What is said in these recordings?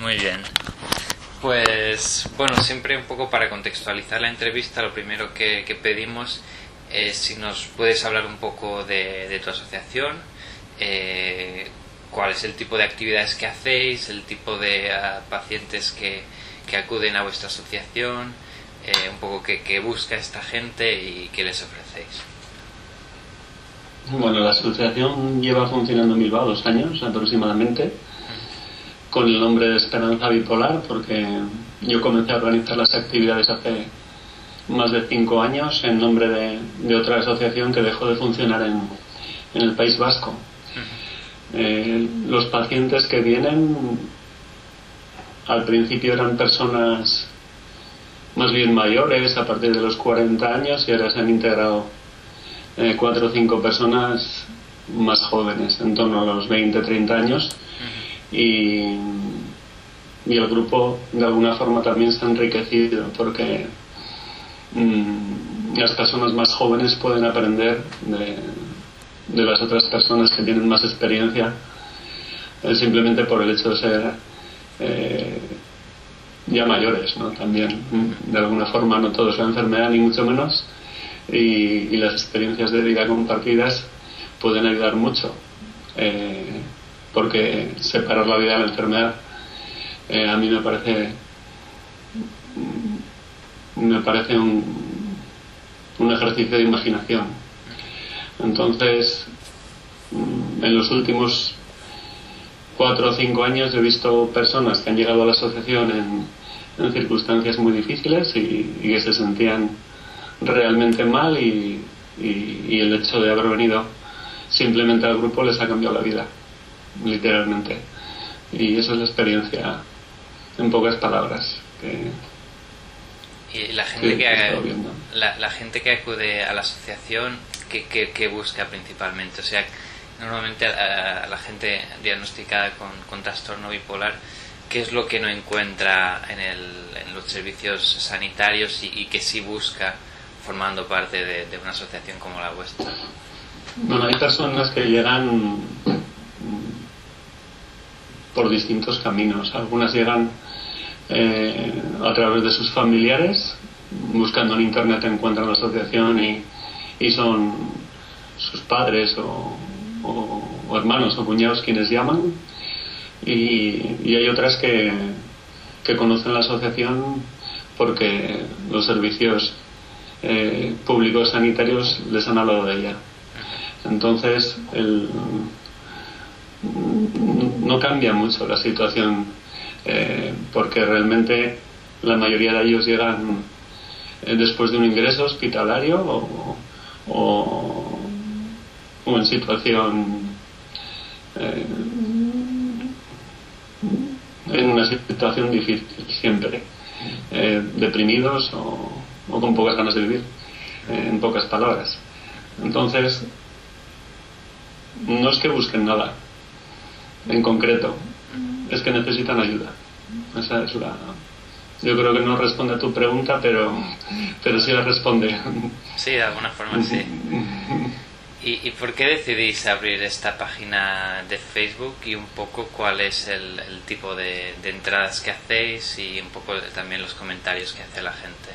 Muy bien. Pues bueno, siempre un poco para contextualizar la entrevista, lo primero que pedimos es si nos puedes hablar un poco de tu asociación, cuál es el tipo de actividades que hacéis, el tipo de pacientes que acuden a vuestra asociación, un poco qué busca esta gente y qué les ofrecéis. Bueno, la asociación lleva funcionando en Bilbao 2 años aproximadamente, con el nombre de Esperanza Bipolar, porque yo comencé a organizar las actividades hace más de 5 años en nombre de otra asociación que dejó de funcionar en el País Vasco. Los pacientes que vienen al principio eran personas más bien mayores, a partir de los 40 años, y ahora se han integrado 4 o 5 personas más jóvenes, en torno a los 20-30 años, y el grupo de alguna forma también se ha enriquecido porque las personas más jóvenes pueden aprender de las otras personas que tienen más experiencia, simplemente por el hecho de ser ya mayores, ¿no? También de alguna forma, no todo es la enfermedad ni mucho menos, y las experiencias de vida compartidas pueden ayudar mucho, porque separar la vida de la enfermedad a mí me parece un ejercicio de imaginación. Entonces, en los últimos 4 o 5 años he visto personas que han llegado a la asociación en circunstancias muy difíciles y que se sentían realmente mal, y el hecho de haber venido simplemente al grupo les ha cambiado la vida, literalmente. Y esa es la experiencia en pocas palabras y la gente la gente que acude a la asociación, ¿qué busca principalmente? O sea, normalmente a la gente diagnosticada con trastorno bipolar, ¿qué es lo que no encuentra en los servicios sanitarios y que sí busca formando parte de una asociación como la vuestra? Bueno, hay personas que llegan por distintos caminos. Algunas llegan a través de sus familiares, buscando en internet encuentran la asociación y son sus padres o hermanos o cuñados quienes llaman, y hay otras que conocen la asociación porque los servicios públicos sanitarios les han hablado de ella. Entonces no cambia mucho la situación, porque realmente la mayoría de ellos llegan después de un ingreso hospitalario o en situación en una situación difícil siempre, deprimidos o con pocas ganas de vivir, en pocas palabras. Entonces no es que busquen nada en concreto, es que necesitan ayuda. Esa es yo creo que no responde a tu pregunta, pero sí la responde. Sí, de alguna forma sí. ¿Y por qué decidís abrir esta página de Facebook, y un poco cuál es el tipo de entradas que hacéis y un poco también los comentarios que hace la gente?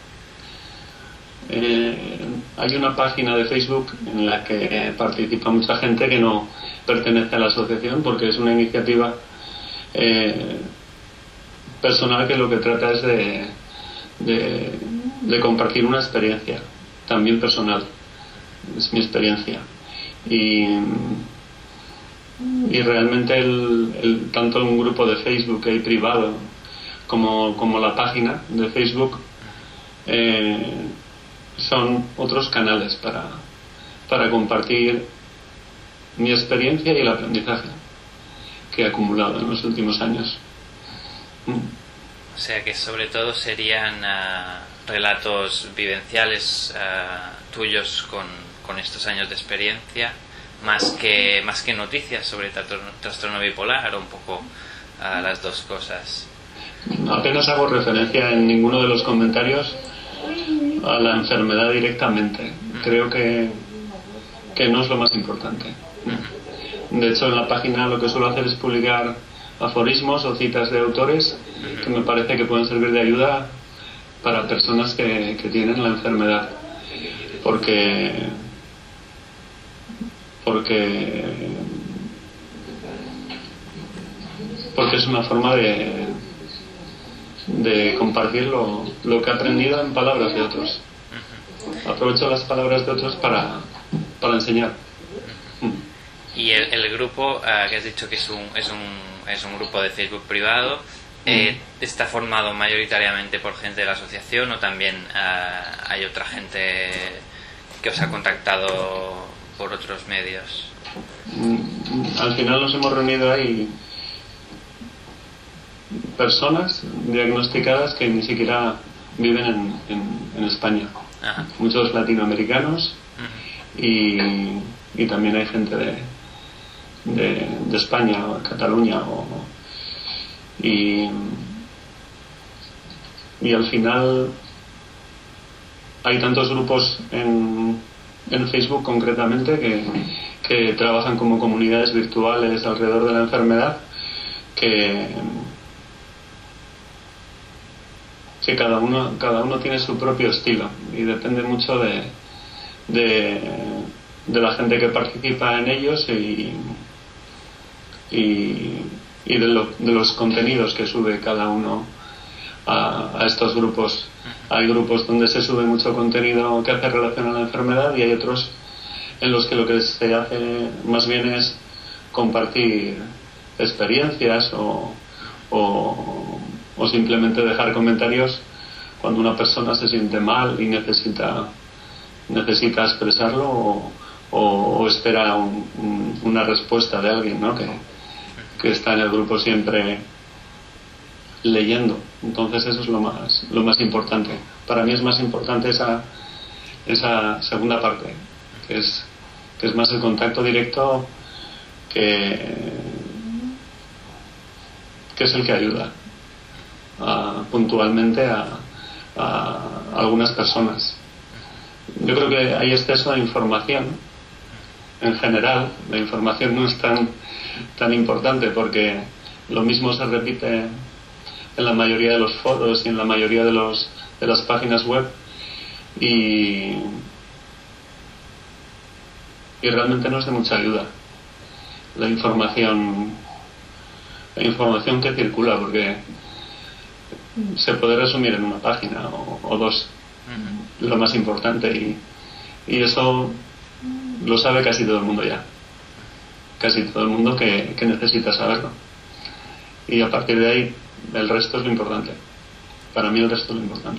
Hay una página de Facebook en la que participa mucha gente que no pertenece a la asociación, porque es una iniciativa personal que lo que trata es de compartir una experiencia también personal. Es mi experiencia, y realmente tanto un grupo de Facebook que hay privado como la página de Facebook son otros canales para compartir mi experiencia y el aprendizaje que he acumulado en los últimos años. O sea que sobre todo serían relatos vivenciales tuyos con estos años de experiencia, más que noticias sobre trastorno bipolar, o un poco las dos cosas. Apenas hago referencia en ninguno de los comentarios a la enfermedad directamente. Creo que no es lo más importante. De hecho, en la página lo que suelo hacer es publicar aforismos o citas de autores que me parece que pueden servir de ayuda para personas que tienen la enfermedad, porque es una forma de compartir lo que he aprendido en palabras de otros. Aprovecho las palabras de otros para enseñar. Y el grupo, que has dicho que es un grupo de Facebook privado, ¿está formado mayoritariamente por gente de la asociación o también hay otra gente que os ha contactado por otros medios? Al final nos hemos reunido ahí personas diagnosticadas que ni siquiera viven en España. Ajá. Muchos latinoamericanos y también hay gente de España o de Cataluña y al final hay tantos grupos en Facebook concretamente que trabajan como comunidades virtuales alrededor de la enfermedad que cada uno tiene su propio estilo y depende mucho de la gente que participa en ellos y de los contenidos que sube cada uno a estos grupos. Hay grupos donde se sube mucho contenido que hace relación a la enfermedad y hay otros en los que lo que se hace más bien es compartir experiencias o simplemente dejar comentarios cuando una persona se siente mal y necesita expresarlo o espera una respuesta de alguien, ¿no? que está en el grupo siempre leyendo. Entonces eso es lo más importante. Para mí es más importante esa segunda parte, que es más el contacto directo, que es el que ayuda puntualmente a algunas personas. Yo creo que hay exceso de información en general. La información no es tan importante porque lo mismo se repite en la mayoría de los foros y en la mayoría de las páginas web y realmente no es de mucha ayuda la información que circula, porque se puede resumir en una página o dos lo más importante y eso lo sabe casi todo el mundo ya, casi todo el mundo que necesita saberlo, y a partir de ahí el resto es lo importante. Para mí el resto es lo importante.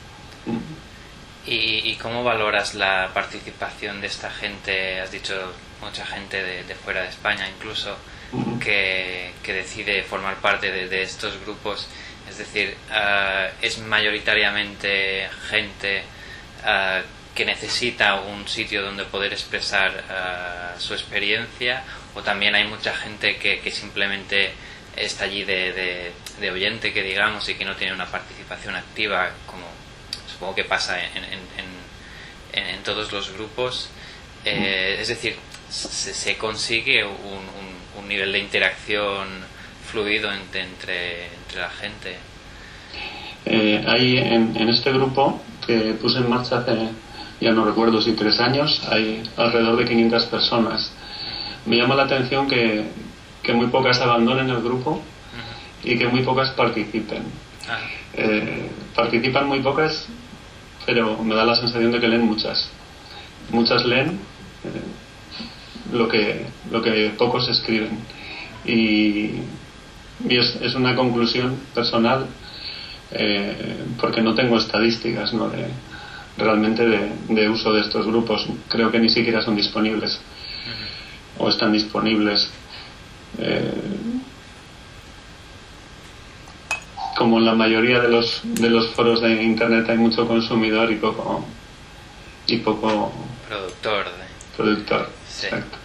¿Y cómo valoras la participación de esta gente? Has dicho mucha gente de fuera de España incluso que decide formar parte de estos grupos. Es decir, ¿es mayoritariamente gente que necesita un sitio donde poder expresar su experiencia, o también hay mucha gente que simplemente está allí de oyente, que digamos, y que no tiene una participación activa, como supongo que pasa en todos los grupos? Es decir, se consigue un nivel de interacción fluido entre la gente. Hay en este grupo que puse en marcha hace, ya no recuerdo si 3 años, hay alrededor de 500 personas. Me llama la atención que muy pocas abandonen el grupo y que muy pocas participen. Participan muy pocas, pero me da la sensación de que leen muchas. Muchas leen lo que pocos escriben. Y es una conclusión personal, porque no tengo estadísticas, ¿no?, realmente de uso de estos grupos. Creo que ni siquiera son disponibles o están disponibles. Como en la mayoría de los foros de internet hay mucho consumidor y poco productor. Sí. Exacto.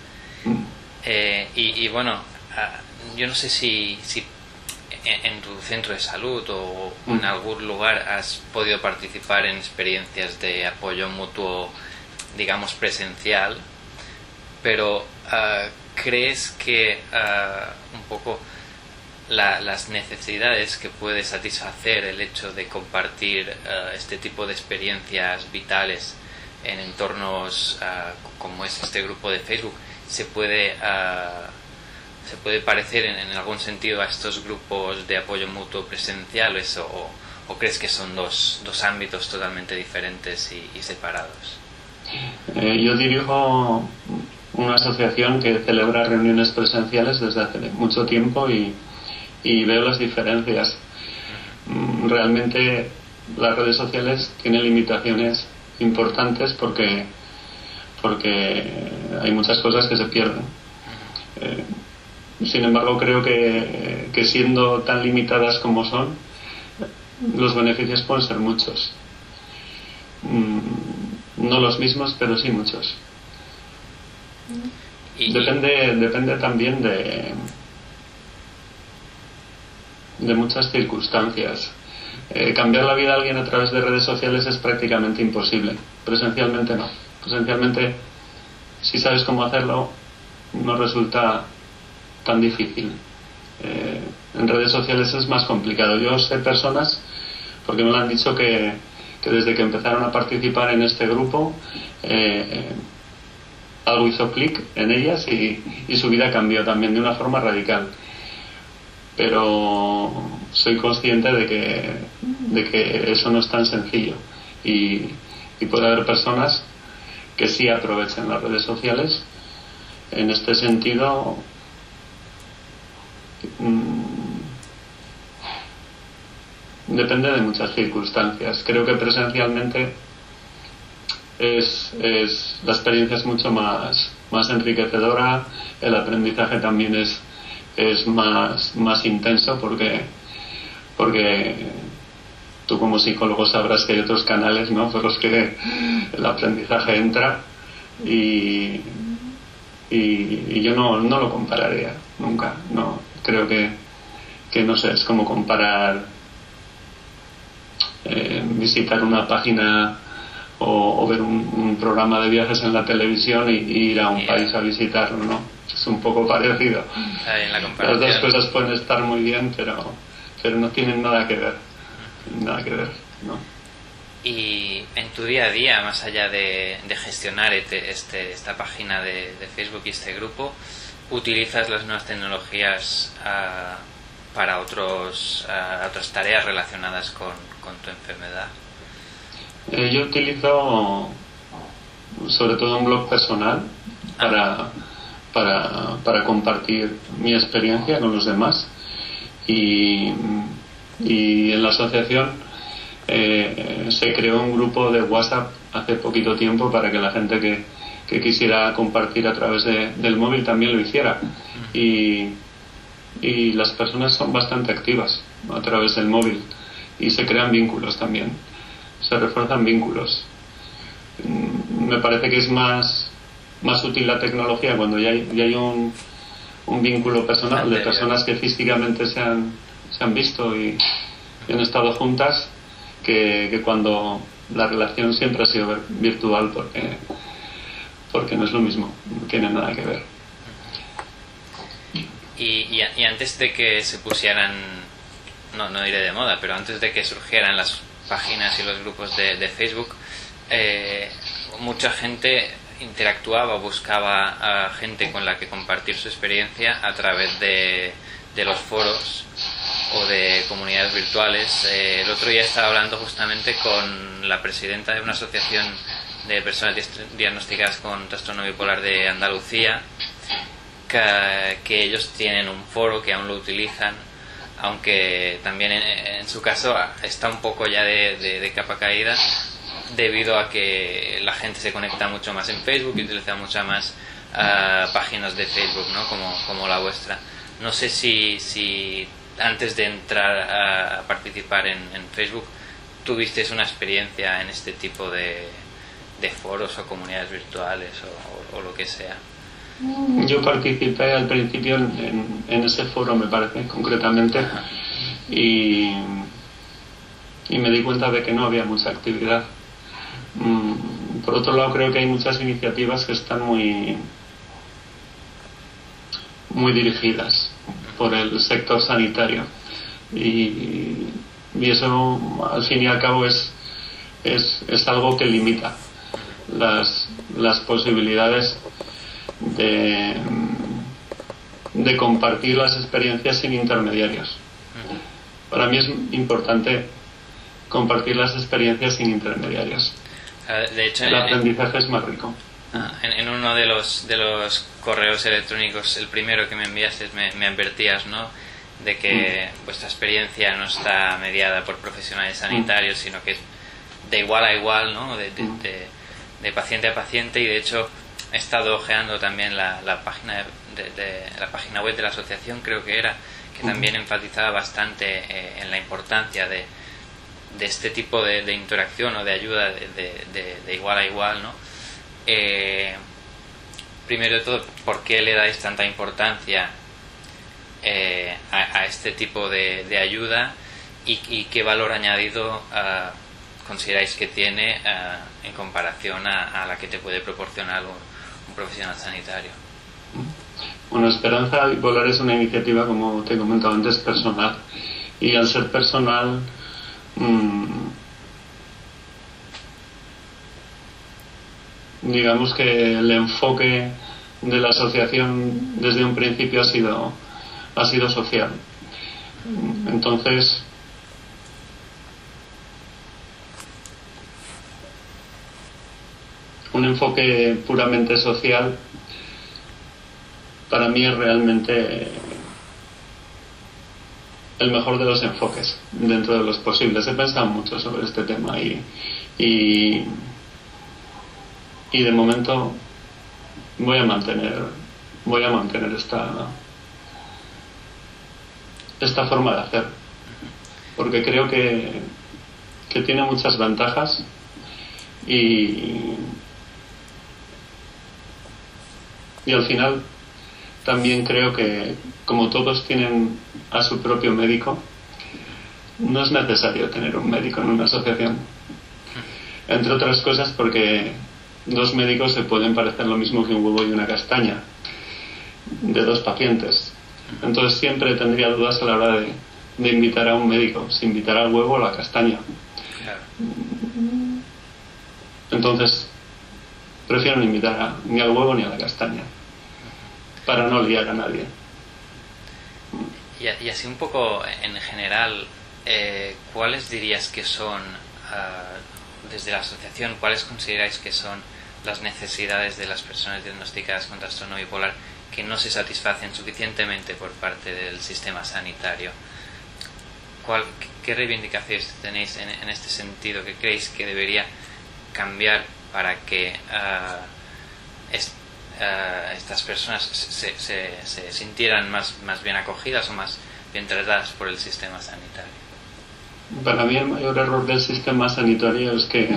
Y bueno, yo no sé si en tu centro de salud o en algún lugar has podido participar en experiencias de apoyo mutuo, digamos, presencial, pero ¿crees que un poco las necesidades que puede satisfacer el hecho de compartir este tipo de experiencias vitales en entornos como es este grupo de Facebook se puede parecer en algún sentido a estos grupos de apoyo mutuo presenciales o crees que son dos ámbitos totalmente diferentes y separados? Yo dirijo una asociación que celebra reuniones presenciales desde hace mucho tiempo y veo las diferencias. Realmente las redes sociales tienen limitaciones importantes porque hay muchas cosas que se pierden. Sin embargo, creo que siendo tan limitadas como son, los beneficios pueden ser muchos. No los mismos, pero sí muchos. Depende también de muchas circunstancias. Cambiar la vida de alguien a través de redes sociales es prácticamente imposible. Presencialmente no. Presencialmente, si sabes cómo hacerlo, no resulta tan difícil. En redes sociales es más complicado. Yo sé personas, porque me lo han dicho, que desde que empezaron a participar en este grupo algo hizo clic en ellas y su vida cambió también de una forma radical. Pero soy consciente de que eso no es tan sencillo y puede haber personas que sí aprovechen las redes sociales. En este sentido, depende de muchas circunstancias. Creo que presencialmente la experiencia es mucho más enriquecedora, el aprendizaje también es más intenso porque tú como psicólogo sabrás que hay otros canales, ¿no?, por los que el aprendizaje entra y yo no lo compararía nunca. No creo que no sé, es como comparar visitar una página o ver un programa de viajes en la televisión y ir a un país a visitarlo, ¿no? Es un poco parecido. Las dos cosas pueden estar muy bien, pero no tienen nada que ver, ¿no? Y en tu día a día, más allá de gestionar esta página de Facebook y este grupo, ¿utilizas las nuevas tecnologías para otras tareas relacionadas con tu enfermedad? Yo utilizo sobre todo un blog personal para compartir mi experiencia con los demás y en la asociación se creó un grupo de WhatsApp hace poquito tiempo para que la gente que quisiera compartir a través del móvil también lo hiciera y las personas son bastante activas a través del móvil y se crean vínculos también, se refuerzan vínculos. Me parece que es más útil la tecnología cuando ya hay un vínculo personal de personas que físicamente se han visto y han estado juntas que cuando la relación siempre ha sido virtual porque no es lo mismo, no tiene nada que ver. Y antes de que se pusieran, no diré de moda, pero antes de que surgieran las páginas y los grupos de Facebook, mucha gente interactuaba o buscaba a gente con la que compartir su experiencia a través de los foros o de comunidades virtuales. El otro día estaba hablando justamente con la presidenta de una asociación de personas diagnosticadas con trastorno bipolar de Andalucía, que ellos tienen un foro que aún lo utilizan, aunque también en su caso está un poco ya de capa caída debido a que la gente se conecta mucho más en Facebook y utiliza muchas más páginas de Facebook, ¿no?, como la vuestra. No sé si antes de entrar a participar en Facebook tuviste una experiencia en este tipo de foros o comunidades virtuales o lo que sea. Yo participé al principio en ese foro, me parece, concretamente, y me di cuenta de que no había mucha actividad. Por otro lado, creo que hay muchas iniciativas que están muy dirigidas por el sector sanitario. Y eso, al fin y al cabo, es algo que limita las posibilidades de compartir las experiencias sin intermediarios. Para mí es importante compartir las experiencias sin intermediarios. De hecho, el aprendizaje es más rico. En uno de los correos electrónicos, el primero que me enviaste, me advertías, ¿no?, de que vuestra experiencia no está mediada por profesionales sanitarios, sino que es de igual a igual, ¿no?, de paciente a paciente. Y de hecho he estado ojeando también la página la página web de la asociación, creo que era, que también enfatizaba bastante en la importancia de este tipo de interacción o de ayuda de igual a igual, ¿no? Primero de todo, ¿por qué le dais tanta importancia a este tipo de ayuda y qué valor añadido consideráis que tiene en comparación a la que te puede proporcionar un profesional sanitario? Bueno, Esperanza Bipolar es una iniciativa, como te he comentado antes, personal, y al ser personal digamos que el enfoque de la asociación desde un principio ha sido social. Entonces, un enfoque puramente social para mí es realmente el mejor de los enfoques dentro de los posibles. He pensado mucho sobre este tema y de momento voy a mantener esta forma de hacer, porque creo que tiene muchas ventajas y al final también creo que, como todos tienen a su propio médico, no es necesario tener un médico en una asociación, entre otras cosas porque dos médicos se pueden parecer lo mismo que un huevo y una castaña de dos pacientes. Entonces siempre tendría dudas a la hora de invitar a un médico, si invitar al huevo o a la castaña. Entonces prefiero no invitar ni al huevo ni a la castaña, para no liar a nadie. Y así un poco en general, ¿cuáles dirías que son, desde la asociación, cuáles consideráis que son las necesidades de las personas diagnosticadas con trastorno bipolar que no se satisfacen suficientemente por parte del sistema sanitario? ¿Qué reivindicaciones tenéis en este sentido? ¿Qué creéis que debería cambiar para que estas personas se sintieran más bien acogidas o más bien tratadas por el sistema sanitario? Para mí el mayor error del sistema sanitario es que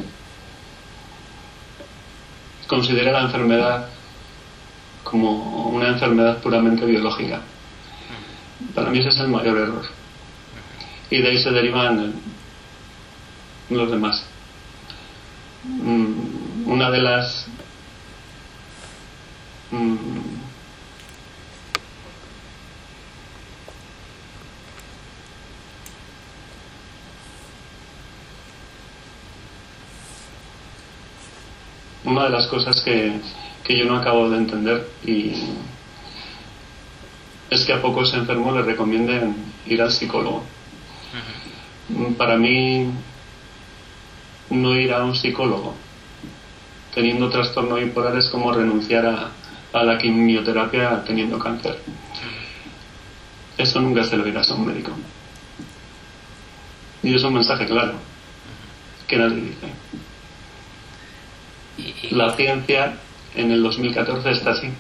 considera la enfermedad como una enfermedad puramente biológica. Para mí ese es el mayor error, y de ahí se derivan los demás. Una de las una de las cosas que yo no acabo de entender es que a pocos enfermos les recomienden ir al psicólogo. Para mí, no ir a un psicólogo teniendo trastorno bipolar es como renunciar a la quimioterapia teniendo cáncer. Eso nunca se lo dirás a un médico, y es un mensaje claro que nadie dice. La ciencia en el 2014 está así.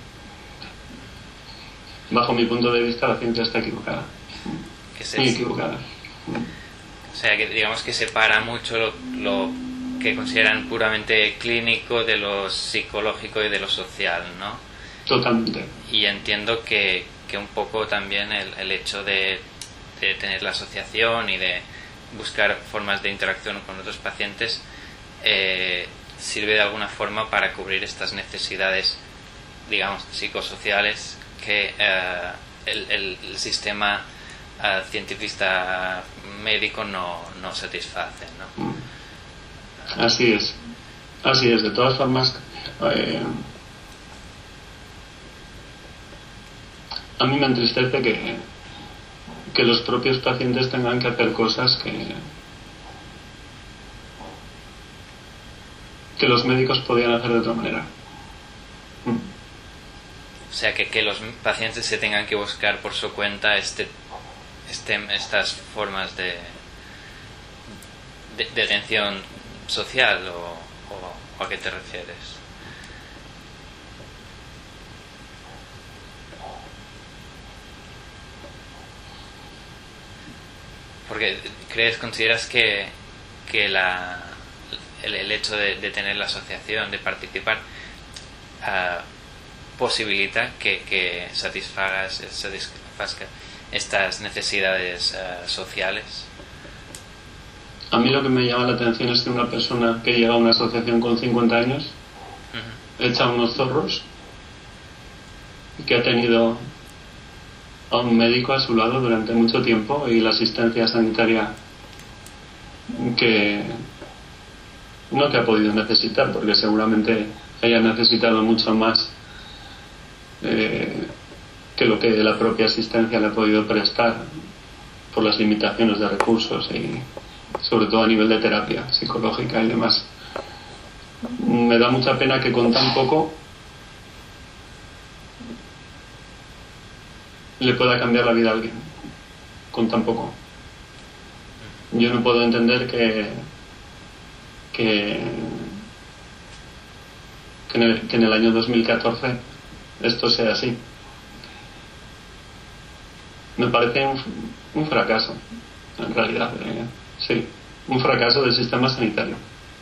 Bajo mi punto de vista, la ciencia está equivocada, muy equivocada. O sea, que digamos que separa mucho lo que consideran puramente clínico de lo psicológico y de lo social, ¿no? Totalmente. Y entiendo que un poco también el hecho de tener la asociación y de buscar formas de interacción con otros pacientes sirve de alguna forma para cubrir estas necesidades, digamos, psicosociales que el sistema científico médico no satisface, ¿no? Así es. De todas formas, a mí me entristece que los propios pacientes tengan que hacer cosas que los médicos podían hacer de otra manera. O sea, que los pacientes se tengan que buscar por su cuenta estas formas de atención social, o ¿a qué te refieres? Porque consideras que el hecho de tener la asociación, de participar, posibilita que satisfaga estas necesidades sociales. A mí lo que me llama la atención es que una persona que llega a una asociación con 50 años, echa unos zorros, y que ha tenido a un médico a su lado durante mucho tiempo y la asistencia sanitaria que ha podido necesitar, porque seguramente haya necesitado mucho más que lo que la propia asistencia le ha podido prestar por las limitaciones de recursos y sobre todo a nivel de terapia psicológica y demás. Me da mucha pena que con tan poco le pueda cambiar la vida a alguien, con tan poco. Yo no puedo entender que en el año 2014 esto sea así. Me parece un fracaso, en realidad. Sí, un fracaso del sistema sanitario.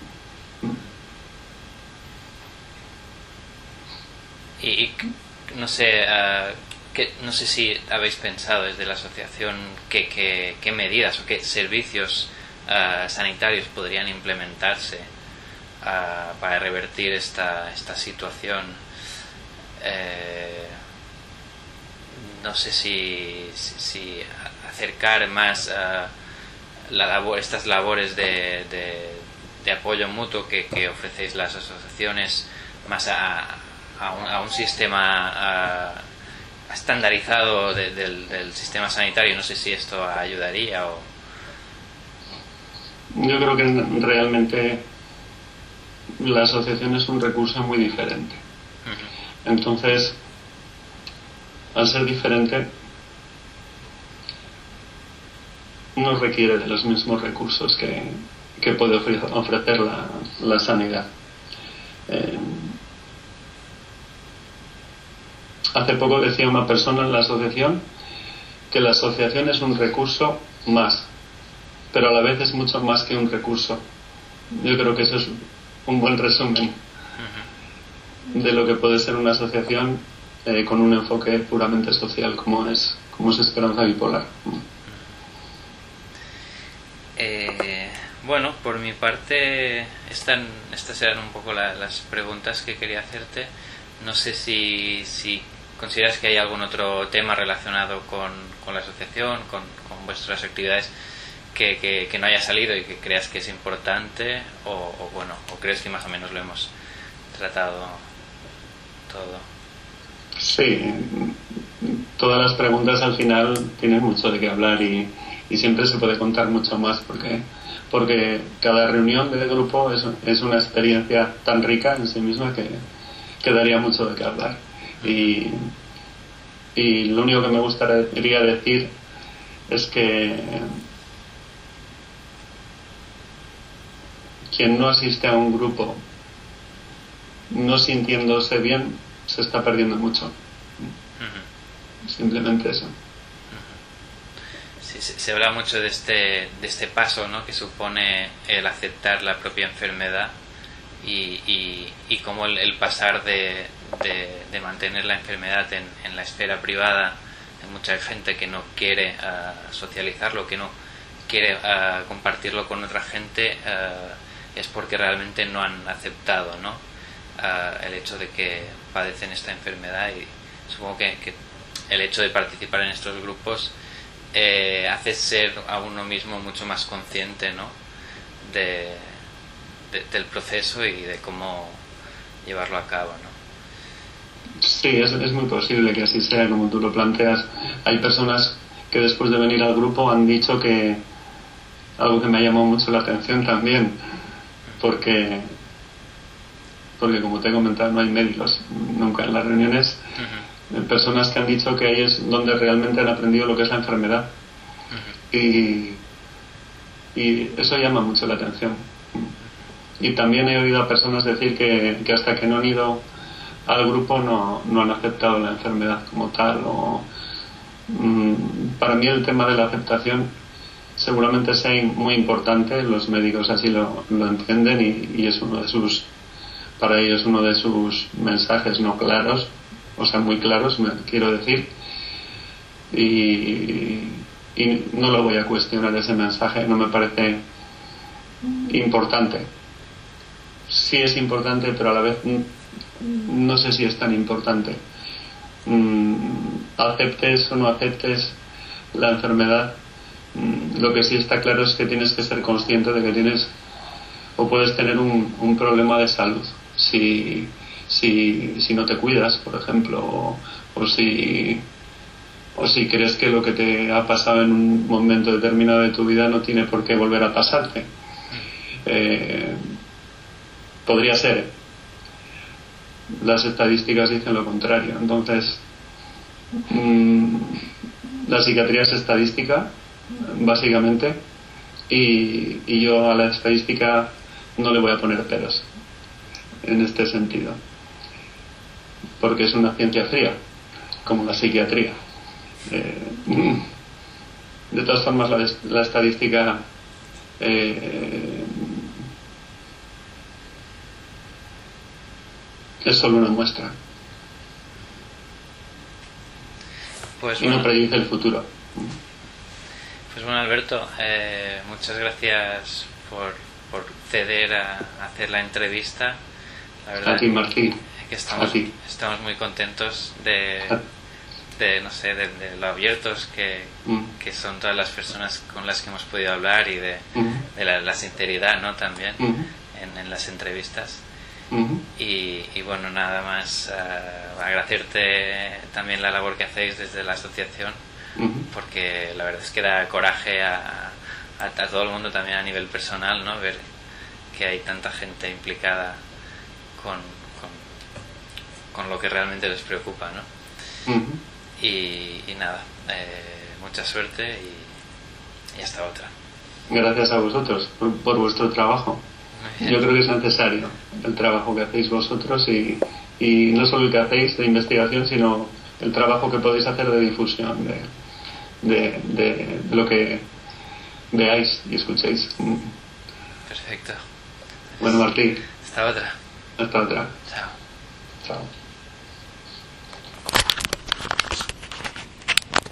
Y no sé, no sé si habéis pensado desde la asociación qué medidas o qué servicios sanitarios podrían implementarse para revertir esta situación. No sé si acercar más estas labores de apoyo mutuo que ofrecéis las asociaciones más a un sistema estandarizado del sistema sanitario. No sé si esto ayudaría o... Yo creo que realmente la asociación es un recurso muy diferente. Entonces, al ser diferente, no requiere de los mismos recursos que puede ofrecer la sanidad. Hace poco decía una persona en la asociación que la asociación es un recurso más, pero a la vez es mucho más que un recurso. Yo creo que eso es un buen resumen de lo que puede ser una asociación con un enfoque puramente social como es Esperanza Bipolar. Bueno, por mi parte estas eran un poco las preguntas que quería hacerte. No sé si consideras que hay algún otro tema relacionado con la asociación, con vuestras actividades que no haya salido y que creas que es importante, o crees que más o menos lo hemos tratado todo. Sí, todas las preguntas al final tienen mucho de qué hablar y siempre se puede contar mucho más porque cada reunión de grupo es una experiencia tan rica en sí misma que daría mucho de qué hablar. Y lo único que me gustaría decir es que quien no asiste a un grupo no sintiéndose bien se está perdiendo mucho. Simplemente eso. Sí, se habla mucho de este paso, ¿no?, que supone el aceptar la propia enfermedad y cómo el pasar de mantener la enfermedad en la esfera privada. Hay mucha gente que no quiere socializarlo, que no quiere compartirlo con otra gente, es porque realmente no han aceptado, ¿no?, el hecho de que padecen esta enfermedad. Y supongo que el hecho de participar en estos grupos hace ser a uno mismo mucho más consciente, ¿no? del proceso y de cómo llevarlo a cabo, ¿no? Sí, es muy posible que así sea como tú lo planteas. Hay personas que después de venir al grupo han dicho que algo que me ha llamado mucho la atención también, porque como te he comentado, no hay médicos nunca en las reuniones. Personas que han dicho que ahí es donde realmente han aprendido lo que es la enfermedad. Y eso llama mucho la atención. Y también he oído a personas decir que hasta que no han ido al grupo no han aceptado la enfermedad como tal. Para mí el tema de la aceptación seguramente sea muy importante. Los médicos así lo entienden y es para ellos uno de sus mensajes no claros, o sea, muy claros, quiero decir, y no lo voy a cuestionar ese mensaje, no me parece importante. Sí es importante, pero a la vez no sé si es tan importante. Aceptes o no aceptes la enfermedad, lo que sí está claro es que tienes que ser consciente de que tienes o puedes tener un problema de salud si no te cuidas, por ejemplo, o si crees que lo que te ha pasado en un momento determinado de tu vida no tiene por qué volver a pasarte. Podría ser. Las estadísticas dicen lo contrario. Entonces, la psiquiatría es estadística, básicamente, y yo a la estadística no le voy a poner peros en este sentido, porque es una ciencia fría, como la psiquiatría. De todas formas, la estadística es solo una muestra. Pues y no predice el futuro. Pues bueno, Alberto, muchas gracias por ceder a hacer la entrevista. La verdad a ti, Martín. Que estamos muy contentos de lo abiertos que son todas las personas con las que hemos podido hablar y de la sinceridad, ¿no? También en las entrevistas. Y bueno, nada más agradecerte también la labor que hacéis desde la asociación, porque la verdad es que da coraje a todo el mundo, también a nivel personal, ¿no? Ver que hay tanta gente implicada con lo que realmente les preocupa, ¿no? Y nada, mucha suerte y hasta otra. Gracias a vosotros por vuestro trabajo. Yo creo que es necesario el trabajo que hacéis vosotros y no solo el que hacéis de investigación, sino el trabajo que podéis hacer de difusión de lo que veáis y escuchéis. Perfecto. Bueno, Martín. Hasta otra. Hasta otra. Chao. Chao.